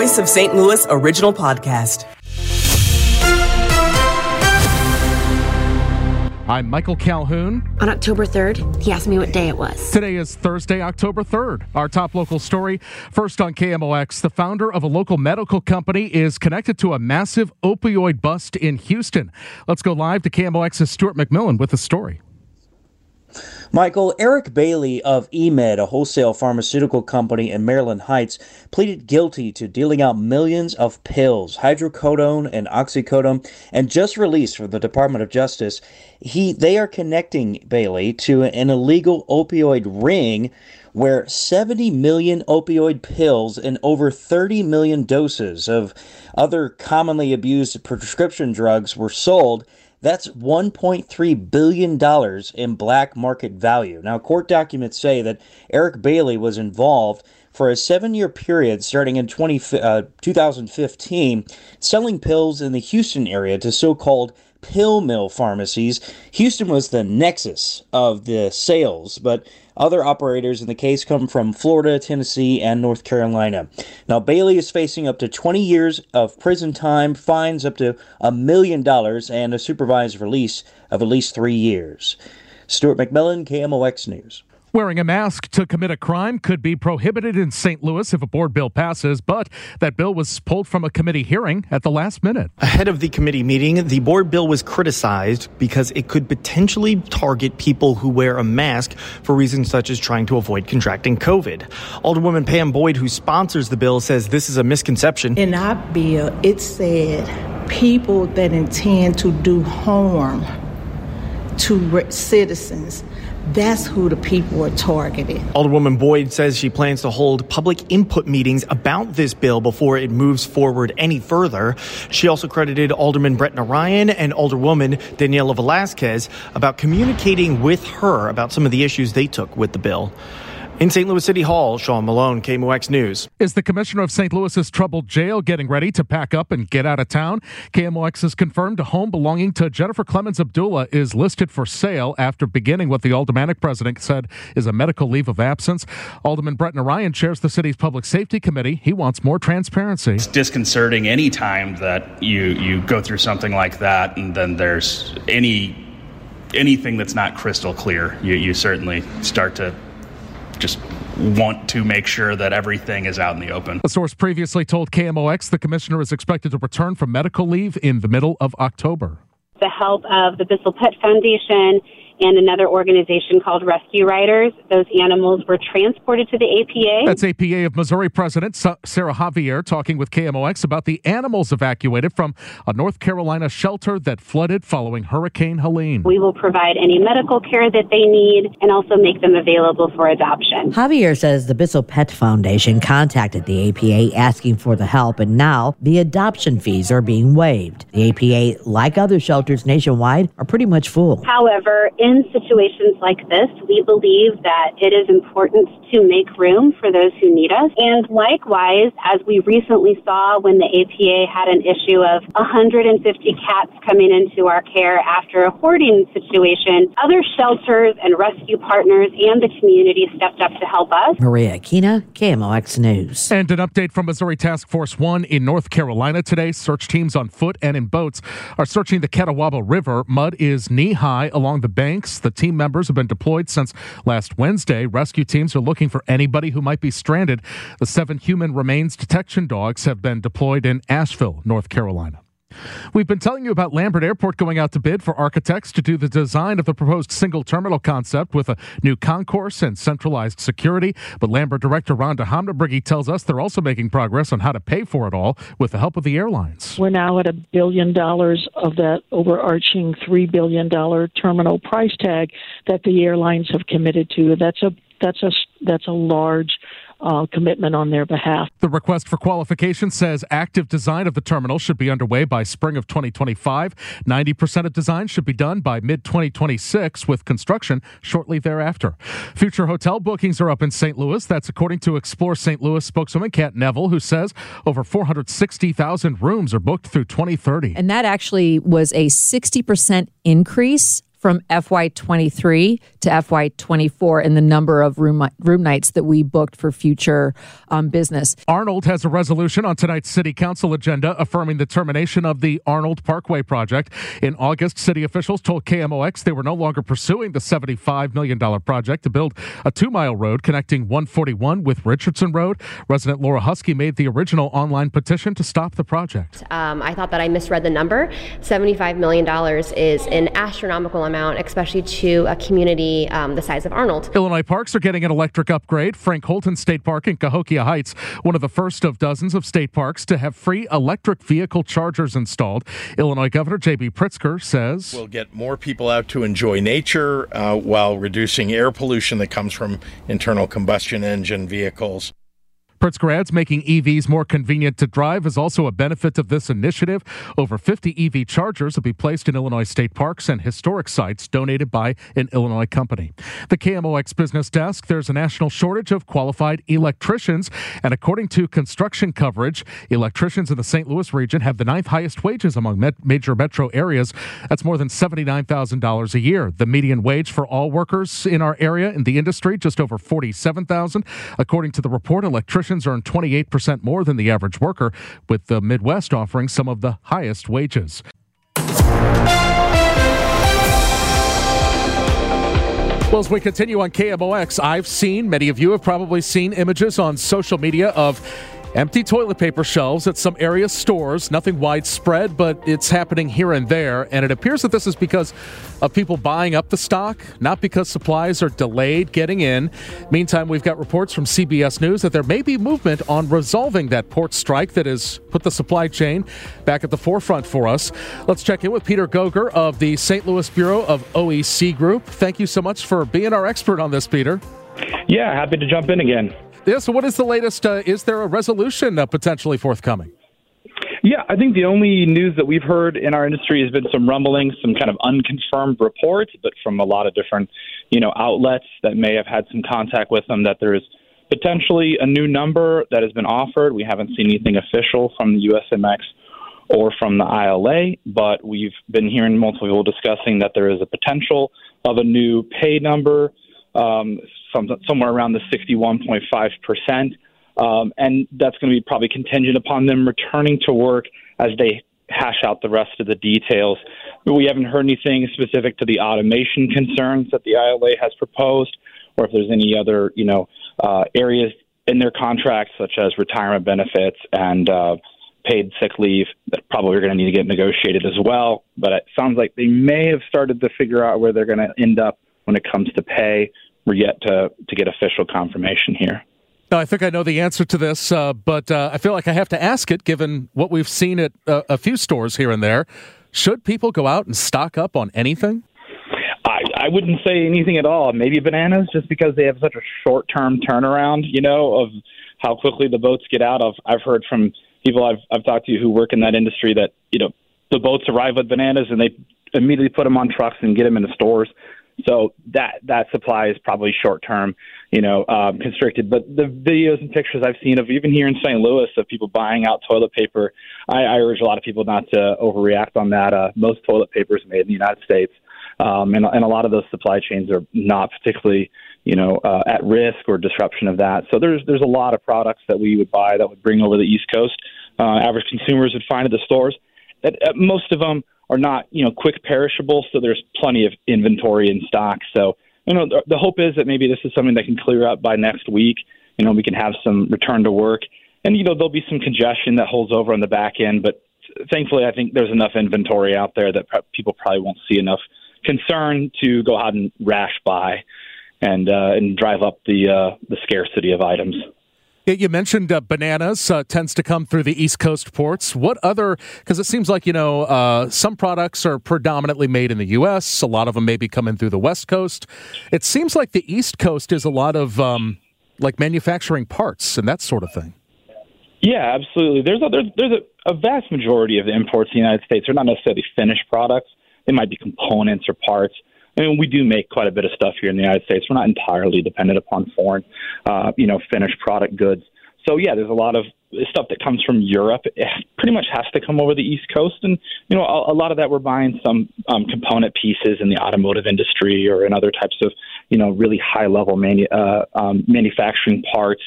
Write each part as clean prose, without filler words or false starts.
Voice of St. Louis original podcast. I'm Michael Calhoun. On October 3rd, he asked me what day it was. Today is Thursday, October 3rd. Our top local story, first on KMOX, the founder of a local medical company is connected to a massive opioid bust in Houston. Let's go live to KMOX's Stuart McMillan with the story. Michael, Eric Bailey of eMed, a wholesale pharmaceutical company in Maryland Heights, pleaded guilty to dealing out millions of pills, hydrocodone and oxycodone, and just released from the Department of Justice. They are connecting Bailey to an illegal opioid ring where 70 million opioid pills and over 30 million doses of other commonly abused prescription drugs were sold. That's $1.3 billion in black market value. Now, court documents say that Eric Bailey was involved for a 7-year period starting in 2015, selling pills in the Houston area to so-called pill mill pharmacies. Houston was the nexus of the sales, but other operators in the case come from Florida, Tennessee, and North Carolina. Now, Bailey is facing up to 20 years of prison time, fines up to $1 million, and a supervised release of at least 3 years. Stuart McMillan, KMOX News. Wearing a mask to commit a crime could be prohibited in St. Louis if a board bill passes, but that bill was pulled from a committee hearing at the last minute. Ahead of the committee meeting, the board bill was criticized because it could potentially target people who wear a mask for reasons such as trying to avoid contracting COVID. Alderwoman Pam Boyd, who sponsors the bill, says this is a misconception. In our bill, it said people that intend to do harm to citizens. That's who the people are targeting. Alderwoman Boyd says she plans to hold public input meetings about this bill before it moves forward any further. She also credited Alderman Brett Narayan and Alderwoman Daniela Velasquez about communicating with her about some of the issues they took with the bill. In St. Louis City Hall, Sean Malone, KMOX News. Is the commissioner of St. Louis's troubled jail getting ready to pack up and get out of town? KMOX has confirmed a home belonging to Jennifer Clemens Abdullah is listed for sale after beginning what the aldermanic president said is a medical leave of absence. Alderman Brett Narayan chairs the city's public safety committee. He wants more transparency. It's disconcerting any time that you go through something like that and then there's anything that's not crystal clear. You certainly start to just want to make sure that everything is out in the open. A source previously told KMOX the commissioner is expected to return from medical leave in the middle of October. The help of the Bissell Pet Foundation and another organization called Rescue Riders. Those animals were transported to the APA. That's APA of Missouri President Sarah Javier talking with KMOX about the animals evacuated from a North Carolina shelter that flooded following Hurricane Helene. We will provide any medical care that they need and also make them available for adoption. Javier says the Bissell Pet Foundation contacted the APA asking for the help, and now the adoption fees are being waived. The APA, like other shelters nationwide, are pretty much full. However, in situations like this, we believe that it is important to make room for those who need us. And likewise, as we recently saw when the APA had an issue of 150 cats coming into our care after a hoarding situation, other shelters and rescue partners and the community stepped up to help us. Maria Aquina, KMOX News. And an update from Missouri Task Force 1 in North Carolina today. Search teams on foot and in boats are searching the Catawba River. Mud is knee-high along the banks. The team members have been deployed since last Wednesday. Rescue teams are looking for anybody who might be stranded. The 7 human remains detection dogs have been deployed in Asheville, North Carolina. We've been telling you about Lambert Airport going out to bid for architects to do the design of the proposed single terminal concept with a new concourse and centralized security. But Lambert director Rhonda Hamnabrigi tells us they're also making progress on how to pay for it all with the help of the airlines. We're now at $1 billion of that overarching $3 billion terminal price tag that the airlines have committed to. That's a large commitment on their behalf. The request for qualification says active design of the terminal should be underway by spring of 2025. 90% of design should be done by mid-2026 with construction shortly thereafter. Future hotel bookings are up in St. Louis. That's according to Explore St. Louis spokeswoman Kat Neville, who says over 460,000 rooms are booked through 2030. And that actually was a 60% increase from FY23 to FY24 in the number of room nights that we booked for future business. Arnold has a resolution on tonight's City Council agenda affirming the termination of the Arnold Parkway project. In August, city officials told KMOX they were no longer pursuing the $75 million project to build a 2-mile road connecting 141 with Richardson Road. Resident Laura Husky made the original online petition to stop the project. I thought that I misread the number. $75 million is an astronomical amount, especially to a community the size of Arnold. Illinois parks are getting an electric upgrade. Frank Holton State Park in Cahokia Heights, one of the first of dozens of state parks to have free electric vehicle chargers installed. Illinois Governor J.B. Pritzker says, we'll get more people out to enjoy nature while reducing air pollution that comes from internal combustion engine vehicles. Pritzker adds making EVs more convenient to drive is also a benefit of this initiative. Over 50 EV chargers will be placed in Illinois state parks and historic sites donated by an Illinois company. The KMOX Business Desk, there's a national shortage of qualified electricians, and according to construction coverage, electricians in the St. Louis region have the 9th highest wages among major metro areas. That's more than $79,000 a year. The median wage for all workers in our area in the industry, just over $47,000. According to the report, electricians earn 28% more than the average worker, with the Midwest offering some of the highest wages. Well, as we continue on KMOX, I've seen, many of you have probably seen images on social media of empty toilet paper shelves at some area stores. Nothing widespread, but it's happening here and there. And it appears that this is because of people buying up the stock, not because supplies are delayed getting in. Meantime, we've got reports from CBS News that there may be movement on resolving that port strike that has put the supply chain back at the forefront for us. Let's check in with Peter Goger of the St. Louis Bureau of OEC Group. Thank you so much for being our expert on this, Peter. Yeah, happy to jump in again. Yeah, so what is the latest? Is there a resolution potentially forthcoming? Yeah, I think the only news that we've heard in our industry has been some rumblings, some kind of unconfirmed reports, but from a lot of different, outlets that may have had some contact with them, that there is potentially a new number that has been offered. We haven't seen anything official from the USMX or from the ILA, but we've been hearing multiple people discussing that there is a potential of a new pay number, somewhere around the 61.5%. And that's going to be probably contingent upon them returning to work as they hash out the rest of the details. But we haven't heard anything specific to the automation concerns that the ILA has proposed, or if there's any other, areas in their contracts, such as retirement benefits and paid sick leave, that probably are going to need to get negotiated as well. But it sounds like they may have started to figure out where they're going to end up when it comes to pay. We're yet to get official confirmation here. No, I think I know the answer to this, but I feel like I have to ask it, given what we've seen at a few stores here and there. Should people go out and stock up on anything? I wouldn't say anything at all. Maybe bananas, just because they have such a short-term turnaround, of how quickly the boats get out of. I've heard from people I've talked to who work in that industry that, the boats arrive with bananas and they immediately put them on trucks and get them into stores. So that supply is probably short-term, constricted. But the videos and pictures I've seen of, even here in St. Louis, of people buying out toilet paper, I urge a lot of people not to overreact on that. Most toilet paper is made in the United States, and a lot of those supply chains are not particularly, at risk or disruption of that. So there's a lot of products that we would buy that would bring over the East Coast. Average consumers would find at the stores. Most of them are not, quick perishable, so there's plenty of inventory in stock. So, the hope is that maybe this is something that can clear up by next week. We can have some return to work, and, there'll be some congestion that holds over on the back end. But thankfully, I think there's enough inventory out there that people probably won't see enough concern to go out and rash buy and drive up the scarcity of items. You mentioned bananas tends to come through the East Coast ports. What other, because it seems like, some products are predominantly made in the U.S. A lot of them maybe come in through the West Coast. It seems like the East Coast is a lot of manufacturing parts and that sort of thing. Yeah, absolutely. There's a vast majority of the imports in the United States are not necessarily finished products. They might be components or parts. I mean, we do make quite a bit of stuff here in the United States. We're not entirely dependent upon foreign, finished product goods. So, yeah, there's a lot of stuff that comes from Europe. It pretty much has to come over the East Coast. And, you know, a lot of that we're buying some component pieces in the automotive industry or in other types of, you know, really high-level manufacturing parts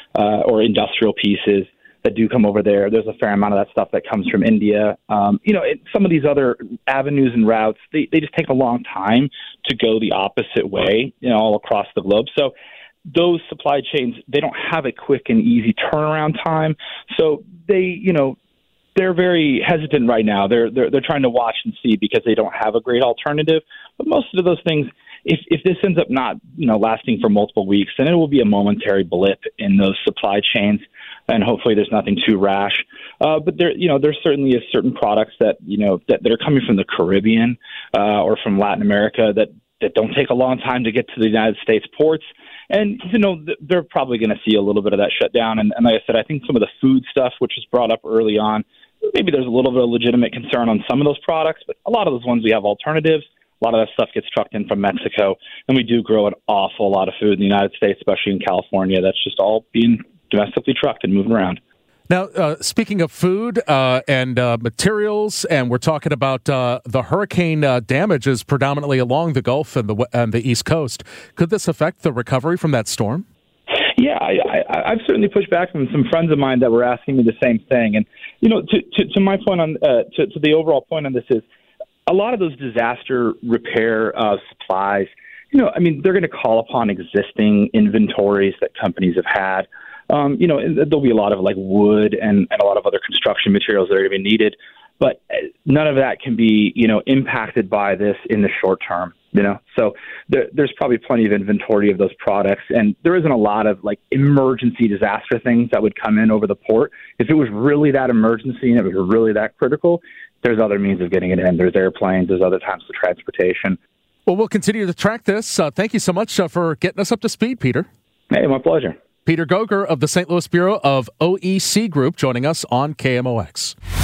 or industrial pieces that do come over there. There's a fair amount of that stuff that comes from India. You know, some of these other avenues and routes, they just take a long time to go the opposite way, you know, all across the globe. So those supply chains, they don't have a quick and easy turnaround time. So they, you know, they're very hesitant right now. They're trying to watch and see because they don't have a great alternative. But most of those things, if this ends up not, you know, lasting for multiple weeks, then it will be a momentary blip in those supply chains, and hopefully there's nothing too rash. But there, you know, there certainly is certain products that, you know, that are coming from the Caribbean or from Latin America that don't take a long time to get to the United States ports. And, you know, they're probably going to see a little bit of that shutdown. And like I said, I think some of the food stuff, which was brought up early on, maybe there's a little bit of legitimate concern on some of those products, but a lot of those ones we have alternatives. A lot of that stuff gets trucked in from Mexico, and we do grow an awful lot of food in the United States, especially in California. That's just all being domestically trucked and moving around. Now, speaking of food and materials, and we're talking about the hurricane damages predominantly along the Gulf and the East Coast. Could this affect the recovery from that storm? Yeah, I've certainly pushed back from some friends of mine that were asking me the same thing. And, you know, to my point on to the overall point on this is a lot of those disaster repair supplies, you know, I mean, they're going to call upon existing inventories that companies have had. You know, there'll be a lot of like wood and a lot of other construction materials that are going to be needed, but none of that can be, you know, impacted by this in the short term, you know. So there's probably plenty of inventory of those products, and there isn't a lot of like emergency disaster things that would come in over the port. If it was really that emergency and it was really that critical, there's other means of getting it in. There's airplanes, there's other types of transportation. Well, we'll continue to track this. Thank you so much for getting us up to speed, Peter. Hey, my pleasure. Peter Goger of the St. Louis Bureau of OEC Group joining us on KMOX.